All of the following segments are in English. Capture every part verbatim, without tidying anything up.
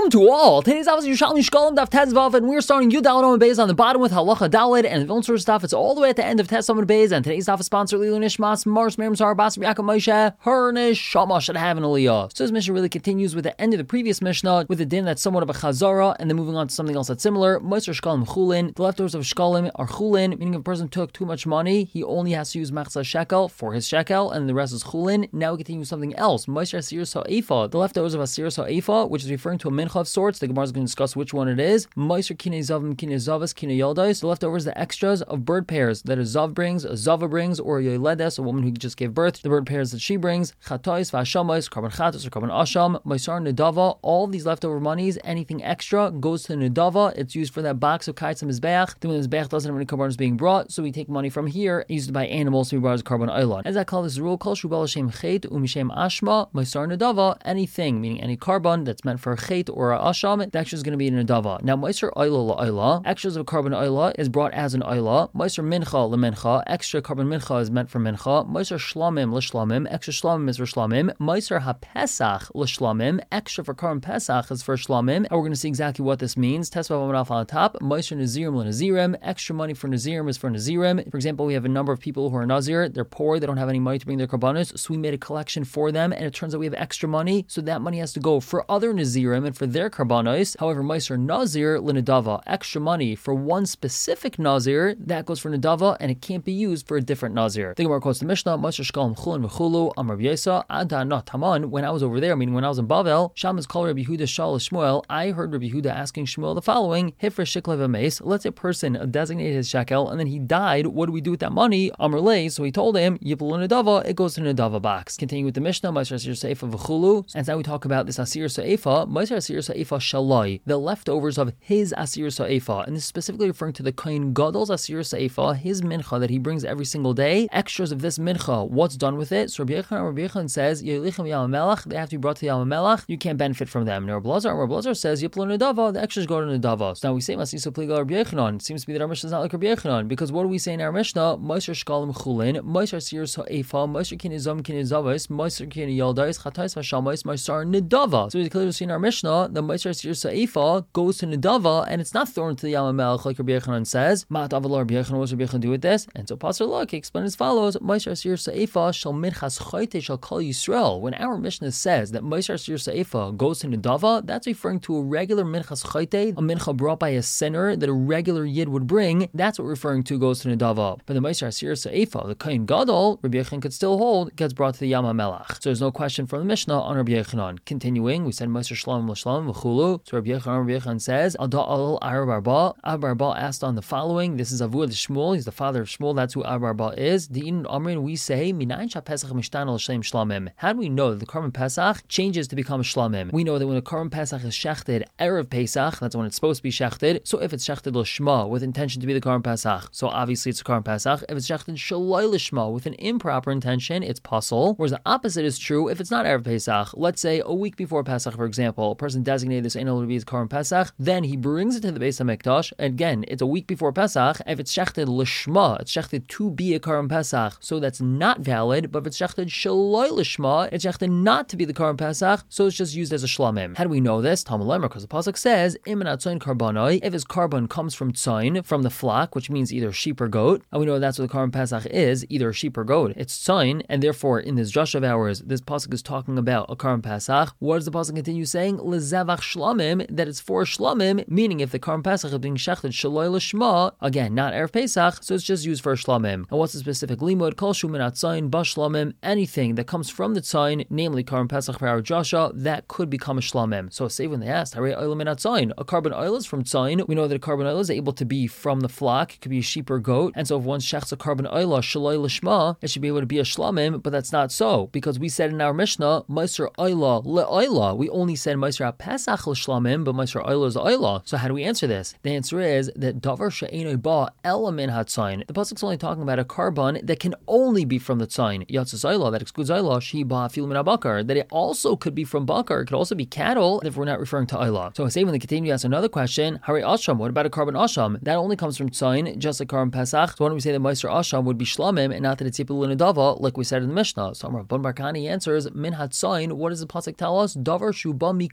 Shalom to all. Today's obviously Yerushalmi Shkolim Daf Tezvav, and we're starting Yud Daled Amud Beis on the bottom with Halacha Daled, and the Vilna Source stuff. It's all the way at the end of Tes Amud Beis, and today's daf is sponsored Lilu Nishmas Mars Miriam Zar Bas Yaakov Moshe her Neshama should have an Aliyah. So this Mishnah really continues with the end of the previous Mishnah with a din that's somewhat of a Chazara, and then moving on to something else that's similar. Moser Shkolim Chulin. The leftovers of Shkolim are Chulin, meaning if a person took too much money, he only has to use Machzah Shekel for his Shekel, and the rest is Chulin. Now we continue with something else. Moser Asir Sa'efa. The leftovers of Asir Sa'efa, which is referring to a mincha of sorts. The Gemara is going to discuss which one it is. Moser Kinei Zavim, Kinei Zavas, Kinei Yaldais. The leftovers, the extras of bird pairs that a Zav brings, a Zava brings, or a Yoledes, a woman who just gave birth. The bird pairs that she brings, Chatais, Vashamais, Carbon Chatos, or Carbon Asham, Moisar Nedava. All these leftover monies, anything extra goes to Nedava. It's used for that box of kites and Mizbeach. Then when the Mizbeach doesn't have any carbon being brought, so we take money from here, used to buy animals, so we brought as carbon Eilan. As I call this rule, Kol Shubal Hashem Chet, Umishem Ashma, Moisar Nedava, anything, meaning any carbon that's meant for a Chet or a Asham, the extra is going to be in a Nedava. Now, Moisar Eilah La'Eilah, extras of carbon Eilah is brought as an Eilah. Moisar Mincha L'Mincha, extra carbon Mincha is meant for Mincha. Moisar Shlamim L'Shlamim, extra Shlamim is for Shlamim. Moisar HaPesach L'Shlamim, extra for carbon Pesach is for Shlamim. And we're going to see exactly what this means. Tesvav Amanaf on the top. Moisar Nazirim L'Nazirim, extra money for Nazirim is for Nazirim. For example, we have a number of people who are Nazir. They're poor. They don't have any money to bring their karbanos. So we made a collection for them, and it turns out we have extra money. So that money has to go for other Nazirim and for their karbanos. However, Moisar Nazir L'Nedava, extra money for one specific Nazir, that goes for Nedava, and it can't be used for a different Nazir. The Gemara quotes the Mishnah, Moisar Shkolim Chulin V'chulu, Amar Rabbi Yesa, Ada Not Taman. When I was over there, meaning when I was in Bavel, Sham is called Rabbi Yehuda Shal Shmuel. I heard Rabbi Yehuda asking Shmuel the following: Hifra Shiklev Ames. Let's say a person designated his shekel, and then he died. What do we do with that money? Amar Lei. So he told him, Yiplu Nedava. It goes to the Nedava box. Continuing with the Mishnah, Moisar Asir Seifa V'chulu. And now we talk about this Asir Seifa. Moisar Asir Seifa Shalai, the leftovers of his Asir Seifa, and this is specifically referring to the Kohen Gadol's Asir Seifa, his mincha that he brings every single day. Extras of this mincha, what's done with it? So Rabbi Yechon, Rabbi Yechon says, Yelichem Yam Melach, they have to be brought to Yam Melach. You can't benefit from them. Now Rabbi Lazar, Rabbi Lazar says, Yiplo Nedava, the extras go to Nedava. So now we say Masisa Pliga Rabbi Yechonon. It seems to be that our Mishnah is not like Rabbi Yechonon, because what do we say in our Mishnah? Moisar Shkalim Chulin, Moisar Asir Seifa, Moisar Kinizam Kinizavos, Moisar Kini Yaldais, Chatais Vashamais, Moisar Nedava. So we clearly see in our Mishnah the Moisar Asir Seifa goes to Nedava, and it's not thrown to the Yam Melach like Rabbi Yechonon says. Ma'at Aval Rabbi Yechonon, what's Rabbi Yechonon do with this? And so Pastor Luck explains as follows: Moisar Asir Seifa shall minchas choite shall call Yisrael. When our Mishnah says that Moisar Asir Seifa goes to Nedava, that's referring to a regular minchas choite, a mincha brought by a sinner that a regular yid would bring. That's what we're referring to goes to Nedava. But the Moisar Asir Seifa, the Kohen Gadol, Rabbi Yechonon could still hold, gets brought to the Yam HaMelach. So there's no question from the Mishnah on Rabbi Yechonon. Continuing, we said Moisar Shlam L'Shlam V'chulu. So Rabbi Yechonon, Rabbi Yechonon says, Ada Al Ar Barba. Ab Barba asked on the following. This is Avud Shmuel. He's the father of Shmuel. That's who Ab Barba is. The In Amrin, we say, Minayin Shah Pesach Mishtan Al Shem Shlamim. How do we know that the Karban Pesach changes to become a Shlamim? We know that when the Karban Pesach is shechted Erev Pesach, that's when it's supposed to be shechted. So if it's shechted L'Shma with intention to be the Karban Pesach, so obviously it's a Karban Pesach. If it's shechted Shaloi L'Shma with an improper intention, it's Pasul. Whereas the opposite is true if it's not Erev Pesach. Let's say a week before Pesach, for example, a person designated this animal to be his Karban Pesach, then he brings it to the Beis HaMikdash. Again, it's a week before Pesach. If it's shechted L'Shma, it's shechted to be a Karban Pesach, so that's not valid. But if it's shechted Shaloi L'Shma, it's shechted not to be the Karban Pesach, so it's just used as a Shlamim. How do we know this? Talmud Lemar, because the pasuk says, Im Tzayin Karbanoi, if his carbon comes from Tzayin, from the flock, which means either sheep or goat, and we know that's what the Karban Pesach is, either sheep or goat. It's Tzayin, and therefore in this Josh of ours, this pasuk is talking about a Karban Pesach. What does the pasuk continue saying? Lezavach Shlamim, that it's for Shlamim, meaning if the Karban Pesach is being shechted Shaloi L'Shma, again, not Erev Pesach, so it's just used for Shlamim. And what's the specific limud? Kol Shu Min Tzayin Ba Shlamim, anything that comes from the Tzayin, namely Karban Pesach for our Joshua, that could become a Shlamim. So say when they asked, Hare Oil Min Tzayin, a carbon oil is from Tzayin. We know that a carbon oil is able to be from the flock, it could be a sheep or goat, and so if one shechts a carbon oil Shaloi L'Shma, it should be able to be a Shlamim, but that's not so, because we said in our Mishnah, Moisar Oila Le'oila. We only said Moisar Pesach L'Shlamim, but Moisar Oila is Oila. So how do we answer this? The answer is that Davar She'enoi Ba Ela Min HaTzayin. The pasuk's only talking about a carbon that can only be from the Tzayin. Yatzis Oila, that excludes Oila, She Ba Fil Min HaBakar, that it also could be from Bakar, it could also be cattle, if we're not referring to Oila. So I say when they continue to ask another question, Hari Asham, what about a carbon Asham? That only comes from Tzayin, just like carbon Pesach. So why don't we say that Moisar Asham would be Shlamim, and not that it's Yipul L'Nedava, like we said in the Mishnah? So Amar Bun Barkani answers, Min HaTzayin, what does the pasuk tell us? Davar Shuba Mikol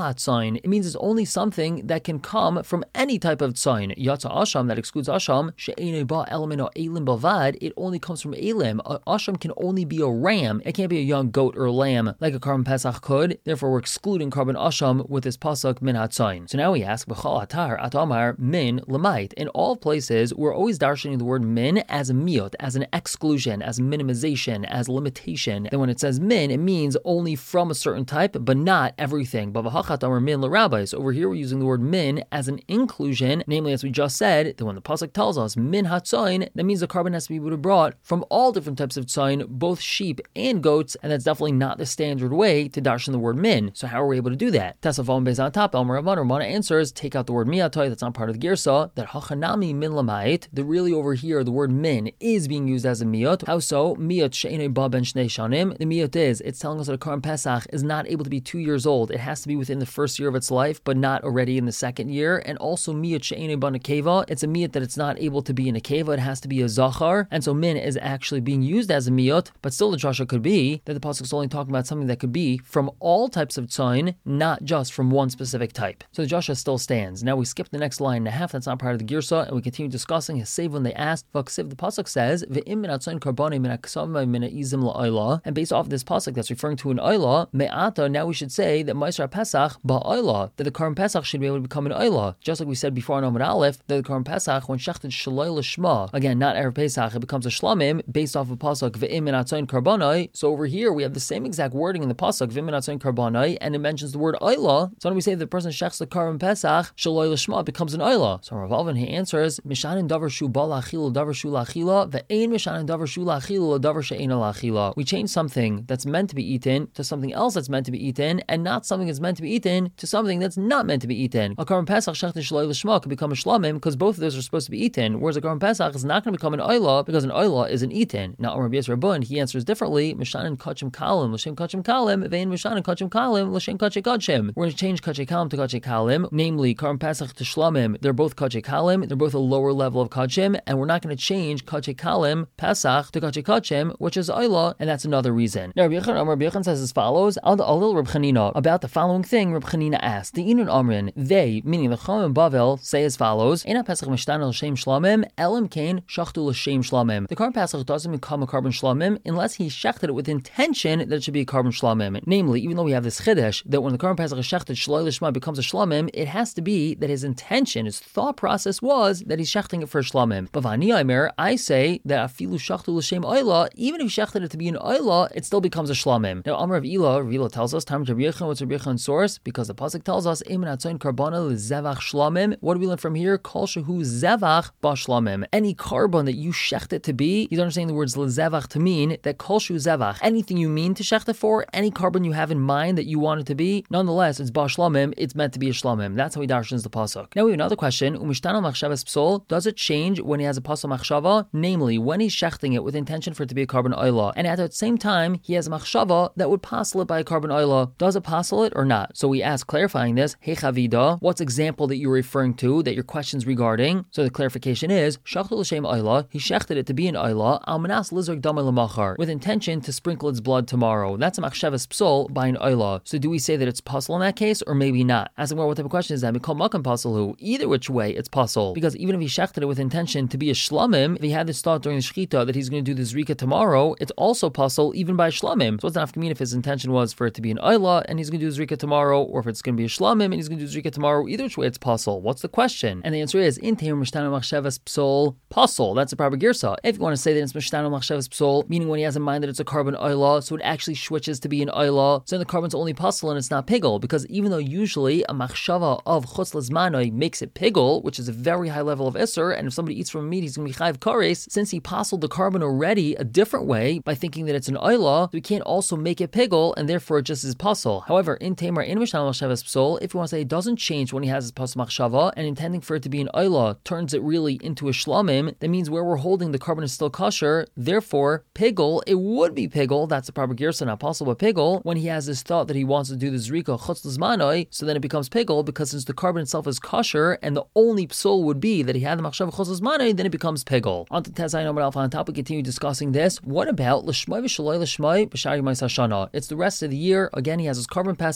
hatzayin. It means it's only something that can come from any type of tzayin. Yatsa asham, that excludes asham. She'enei ba elim or elim bavad. It only comes from elim. Asham can only be a ram. It can't be a young goat or lamb like a Karban Pesach could. Therefore, we're excluding Karban asham with this pasuk min hatzayin. So now we ask, b'chal atar atamar min lemait. In all places, we're always darshaning the word min as a miyot, as an exclusion, as minimization, as limitation. Then when it says min, it means only from a certain type, but not everything. But v'hachat min l'rabbis. Over here, we're using the word min as an inclusion, namely, as we just said, that when the pasuk tells us min hatzayin, that means the Karban has to be brought from all different types of tzayin, both sheep and goats, and that's definitely not the standard way to darshan the word min. So how are we able to do that? Tasavon Beis on top, El Ramana. Ramana answers, take out the word miyatoy, that's not part of the girsa, that hachanami min lamait, that really over here, the word min is being used as a miyot. How so? Miyot she'enei ba ben shnei shanim. The miyot is, it's telling us that a Karban Pesach is not able to be two years old. It has to be within the first year of its life, but not already in the second year. And also miyot she'enei ba nekeva, it's a miyot that it's not able to be in a nekeva, it has to be a zachar. And so min is actually being used as a miyot, but still the drasha could be that the pasuk is only talking about something that could be from all types of tzayin, not just from one specific type. So the drasha still stands. Now we skip the next line and a half, that's not part of the girsa, and we continue discussing his save when they asked. V'ksiv, the pasuk says, V'im min hatzayin karbonei min haksav min ha'izim la'ayla. And based off of this pasuk that's referring to an ayla, me'ata, now we should say that Ma'aser Pesach ba'ayla, that the Karban Pesach should be able to become an ayla. Just like we said before on Amud Aleph, that the Karban Pesach, when shechted shaloi l'shma, again, not Erev Pesach, it becomes a shlamim, based off of pasuk V'im min hatzayin karbonei. So over here, we have the same exact wording in the pasuk V'im min hatzayin karbonei, and it mentions the word ayla. So when we say that the person shechts the Karban Pesach, shaloi l'shma, it becomes an ayla. So Rav Alvin, he answers, Mishanin davar shu ba la'achila, davar shu la'achila, ve'ein mishanin davar shu la'achila, davar she'eina la'achila. We change something that's meant to be eaten to something else that's meant to be eaten, and not something that's meant to be eaten to something that's not meant to be eaten. A Karban Pesach shechted shaloi l'shma could become a shlamim because both of those are supposed to be eaten, whereas a Karban Pesach is not going to become an ayla because an ayla isn't eaten. Now, Rabbi Yisrael Bun, he answers differently, Mishanin kachim kalim, l'shem kachim kalim, ve'ein mishanin kachim kalim, l'shem kachim kachim. We're going to change kachim kalim to kachim kalim, namely Karban Pesach to shlamim. They're both kachim kalim, they're both a lower level of kachim, and we're not going to change kachim kalim, Pesach, to kachim kachim, which is ayla, and that's another reason. Now, Rabbi Yechon, Rabbi Yechon says as follows, Al Alil Reb Chanina, about the following thing, Reb Chanina asked, the Inun Amrin, they, meaning the Chachamim Bavel, say as follows, Eina Pesach Mishtana L'Shem Shlamim, Elam Kain Shachtu L'Shem Shlamim. The Karban Pesach doesn't become a Karban Shlamim unless he shechted it with intention that it should be a Karban Shlamim. Namely, even though we have this Chiddush, that when the Karban Pesach is shechted, Shaloi L'Shma becomes a Shlamim, it has to be that his intention, his thought process was that he's shechting it for a Shlamim. But Vani Aimer, I say that Afilu Shachtu L'Shem Ayla, even if he shechted it to be an Ayla, it still becomes a Shlamim. Now, Amar of Ela, Ela tells us, Tam Rabbi Yechon, what's Rabbi Yechon's source? Because the pasuk tells us, Emin Hatzayin Karbana L'Zevach Shlamim. What do we learn from here? Kol Shehu Zevach Ba Shlamim. Any carbon that you shecht it to be, he's understanding the words L'Zevach to mean that Kol Shehu Zevach, anything you mean to shecht it for, any carbon you have in mind that you want it to be, nonetheless, it's Ba Shlamim, it's meant to be a Shlamim. That's how he darshans the pasuk. Now we have another question. Umishtana Machshavas Psol, does it change when he has a pasuk Machshava? Namely, when he's shechting it with intention for it to be a carbon oila, and at the same time, he has a Machshava that would passel it by a carbon oila. Does it passel it or not? So we ask, clarifying this, Hey Chavida, what's example that you're referring to, that your question's regarding? So the clarification is, Shachtul L'Shem oila, he shechted it to be an oila, al manas lizrek damay l'machar, with intention to sprinkle its blood tomorrow. That's a Machshavas Psol by an oila. So do we say that it's passel in that case, or maybe not? Asking well, what type of question is that? We call makam pasalu. Either which way, it's passel. Because even if he shechted it with intention to be a shlamim, if he had this thought during the shechita that he's going to do the zrika tomorrow, it's also passel even by shlamim. So what's the nafka if his intention was for it to be an oila and he's going to do zrika tomorrow, or if it's going to be a shlamim and he's going to do zrika tomorrow? Either which way, it's passel. What's the question? And the answer is in teim mishtana machshavas psol passel. That's a proper girsa. If you want to say that it's mishtana machshavas psol, meaning when he has in mind that it's a carbon oila, so it actually switches to be an oila, so then the carbon's only passel and it's not pigel, because even though usually a machshava of chutz lezmanoi makes it pigel, which is a very high level of isser, and if somebody eats from meat, he's going to be chayv kares, since he passeled the carbon already a different way by thinking that it's an oila, we can't also make it pigel, and therefore it just is passel. However, in Tamar, in Mishnah Machshavas Psol, if you want to say it doesn't change when he has his pasel machshava, and intending for it to be an oila turns it really into a shlamim, that means where we're holding the carbon is still kosher, therefore pigel, it would be pigel, that's the proper girsa, not possible, but pigel, when he has this thought that he wants to do the zrika chutz lezmanoi, so then it becomes pigel, because since the carbon itself is kosher, and the only psol would be that he had the machshava chutz lezmanoi, then it becomes pigel. On to Tezayin Amar Alpha on top, we continue discussing this. What about l'shmai v'shaloi l'shmai b'shari ma'is hashana? It's the rest of the year. Again, he has his carbon pesach. It's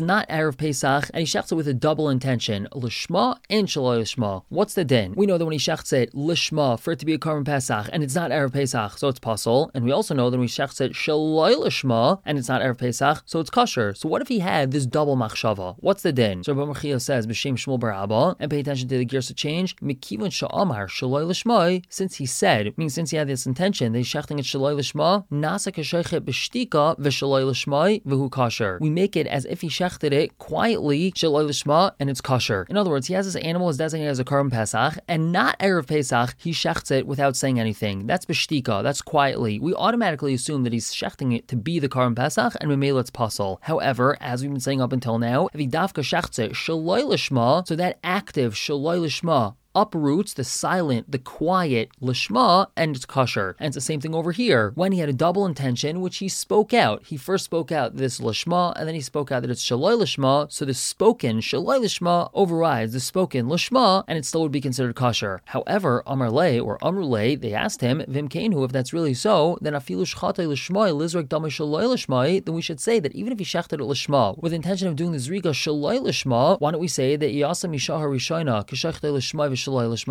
not Erev Pesach, and he shechts it with a double intention, Lishma and Shaloi Lishma. What's the din? We know that when he shechts it Lishma, for it to be a Karban Pesach, and it's not Erev Pesach, so it's pasul. And we also know that when he shechts it Shaloi Lishma, and it's not Erev Pesach, so it's kosher. So what if he had this double machshava? What's the din? So Rabbi Mechia says, B'Shem Shmuel bar Abba, and pay attention to the girsa change, Mikivon Sha'amar Shaloi Lishma, since he said, meaning since he had this intention, that he's shechting it Shaloi Lishma, Nasa Keshechet B'Shtika V'Shaloi Lishma V'Hu Kosher. We make it as if he shechted it quietly, Shaloi Lishma, and it's kosher. In other words, he has this animal is designated as a Karban Pesach, and not Erev Pesach, he shechts it without saying anything. That's B'Shtika, that's quietly. We automatically assume that he's shechting it to be the Karban Pesach, and Memela it's pasul. However, as we've been saying up until now, if he dafka shechts it Shaloi Lishma, so that active Shaloi Lishma uproots the silent, the quiet lishma, and it's kosher. And it's the same thing over here. When he had a double intention, which he spoke out. He first spoke out this lishma, and then he spoke out that it's shaloi lishma, so the spoken shaloi lishma overrides the spoken lishma, and it still would be considered kosher. However, Amar Le or Amrule, they asked him, Vimkenu, if that's really so, then afilu shchatei lishma, lizrek damay shaloi lishma, then we should say that even if he shechted it lishma, with the intention of doing the zrika shaloi lishma, why don't we say that yasam yishahar rishayna, k'shechetei lishma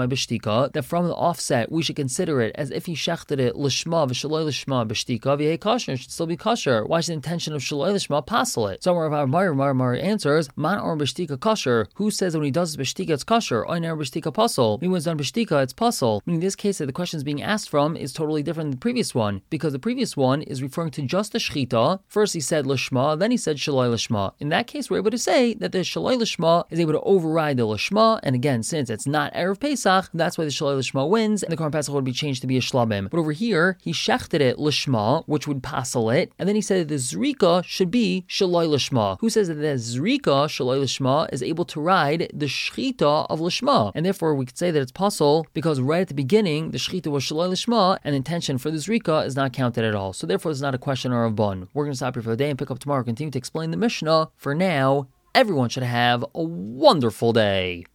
that from the offset we should consider it as if he shechted it lishma v'shaloi lishma b'shtika v'yei kosher, it should still be kosher. Why is the intention of shaloi lishma pasul it? So Rav Mar Mar Mar answers, man or b'shtika kosher. Who says that when he does b'shtika it's kosher? Oiner b'shtika pasul. Meaning when it's done b'shtika it's pasul. Meaning in this case that the question is being asked from is totally different than the previous one, because the previous one is referring to just the shchita. First he said lishma, then he said shaloi lishma. In that case we're able to say that the shaloi lishma is able to override the lishma, and again since it's not Erev Pesach, that's why the Shaloi Lishma wins, and the Karban Pesach would be changed to be a Shlabim. But over here, he shechted it Lishma, which would pasul it, and then he said that the Zrika should be Shaloi Lishma. Who says that the Zrika, Shaloi Lishma, is able to ride the Shchita of Lishma? And therefore, we could say that it's pasul, because right at the beginning, the Shchita was Shaloi Lishma, and the intention for the Zrika is not counted at all. So therefore, it's not a question or a bun. We're going to stop here for the day and pick up tomorrow, continue to explain the Mishnah. For now, everyone should have a wonderful day.